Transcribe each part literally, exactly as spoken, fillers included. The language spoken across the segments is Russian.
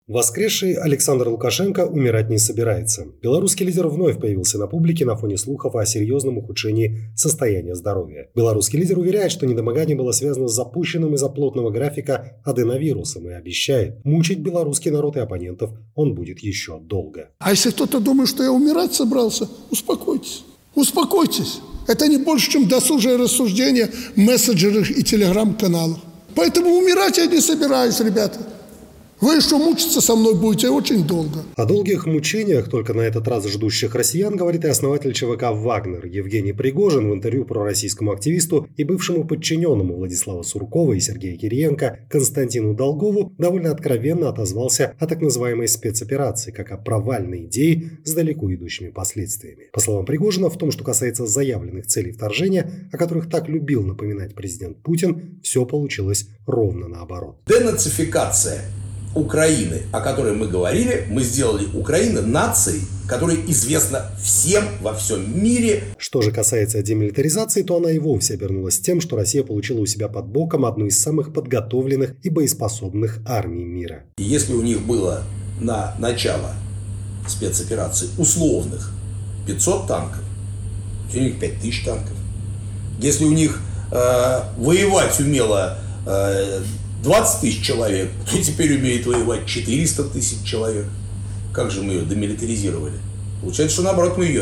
Воскресший Александр Лукашенко умирать не собирается. Белорусский лидер вновь появился на публике на фоне слухов о серьезном ухудшении состояния здоровья. Белорусский лидер уверяет, что недомогание было связано с запущенным из-за плотного графика аденовирусом и обещает, мучить белорусский народ и оппонентов он будет еще долго. А если кто-то думает, что я умирать собрался, успокойтесь. Успокойтесь. Это не больше, чем досужее рассуждение в мессенджерах и телеграм-каналах. Поэтому умирать я не собираюсь, ребята. Вы еще мучиться со мной будете очень долго. О долгих мучениях, только на этот раз ждущих россиян, говорит и основатель ЧВК «Вагнер» Евгений Пригожин в интервью пророссийскому активисту и бывшему подчиненному Владислава Суркова и Сергея Кириенко Константину Долгову довольно откровенно отозвался о так называемой спецоперации, как о провальной идее с далеко идущими последствиями. По словам Пригожина, в том, что касается заявленных целей вторжения, о которых так любил напоминать президент Путин, все получилось ровно наоборот. Денацификация Украины, о которой мы говорили, мы сделали Украину нацией, которая известна всем во всем мире. Что же касается демилитаризации, то она и вовсе обернулась тем, что Россия получила у себя под боком одну из самых подготовленных и боеспособных армий мира. И если у них было на начало спецоперации условных пятьсот танков, то у них пять тысяч танков. Если у них э, воевать умело э, двадцать тысяч человек, то теперь умеет воевать четыреста тысяч человек. Как же мы ее демилитаризировали? Получается, что наоборот мы ее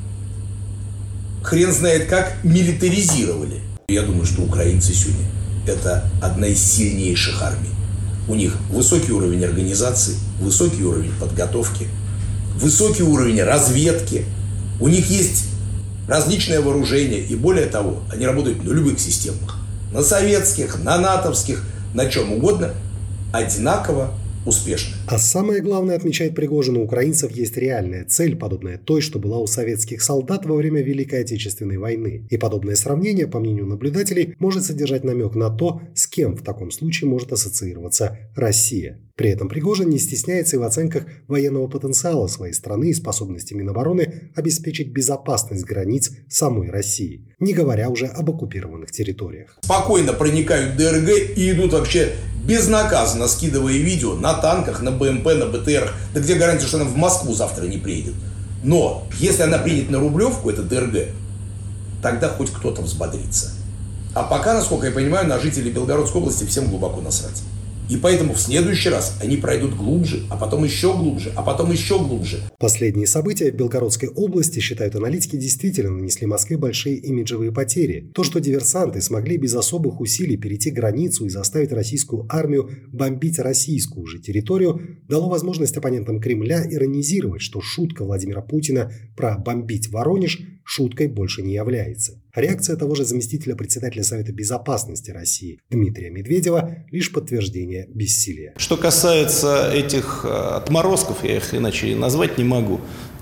хрен знает как милитаризировали. Я думаю, что украинцы сегодня это одна из сильнейших армий. У них высокий уровень организации, высокий уровень подготовки, высокий уровень разведки. У них есть различное вооружение и более того, они работают на любых системах. На советских, на натовских, на чем угодно, одинаково успешно. А самое главное, отмечает Пригожин, у украинцев есть реальная цель, подобная той, что была у советских солдат во время Великой Отечественной войны. И подобное сравнение, по мнению наблюдателей, может содержать намек на то, с кем в таком случае может ассоциироваться Россия. При этом Пригожин не стесняется и в оценках военного потенциала своей страны и способности Минобороны обеспечить безопасность границ самой России, не говоря уже об оккупированных территориях. Спокойно проникают в ДРГ и идут вообще безнаказанно, скидывая видео на танках, на БМП, на БТРах. Да где гарантия, что она в Москву завтра не приедет? Но если она приедет на Рублевку, это ДРГ, тогда хоть кто-то взбодрится. А пока, насколько я понимаю, на жителей Белгородской области всем глубоко насрать. И поэтому в следующий раз они пройдут глубже, а потом еще глубже, а потом еще глубже. Последние события в Белгородской области, считают аналитики, действительно нанесли Москве большие имиджевые потери. То, что диверсанты смогли без особых усилий перейти границу и заставить российскую армию бомбить российскую же территорию, дало возможность оппонентам Кремля иронизировать, что шутка Владимира Путина про «бомбить Воронеж» шуткой больше не является. Реакция того же заместителя председателя Совета Безопасности России Дмитрия Медведева – лишь подтверждение бессилия. Что касается этих отморозков, я их иначе назвать не могу,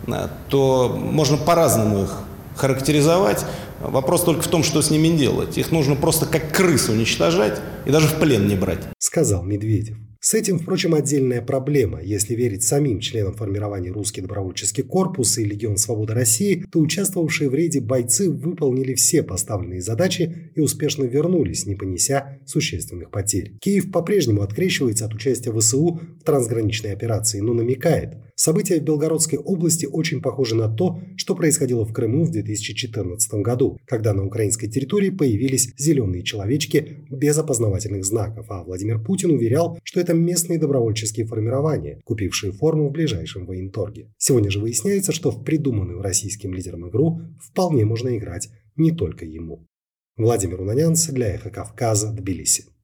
то можно по-разному их характеризовать. Вопрос только в том, что с ними делать. Их нужно просто как крыс уничтожать и даже в плен не брать. Сказал Медведев. С этим, впрочем, отдельная проблема. Если верить самим членам формирования «Русский добровольческий корпус» и «Легион Свободы России», то участвовавшие в рейде бойцы выполнили все поставленные задачи и успешно вернулись, не понеся существенных потерь. Киев по-прежнему открещивается от участия ВСУ в трансграничной операции, но намекает: события в Белгородской области очень похожи на то, что происходило в Крыму в две тысячи четырнадцатом году, когда на украинской территории появились зеленые человечки без опознавательных знаков, а Владимир Путин уверял, что это местные добровольческие формирования, купившие форму в ближайшем военторге. Сегодня же выясняется, что в придуманную российским лидером игру вполне можно играть не только ему. Владимир Унанянц для Эхо Кавказа, Тбилиси.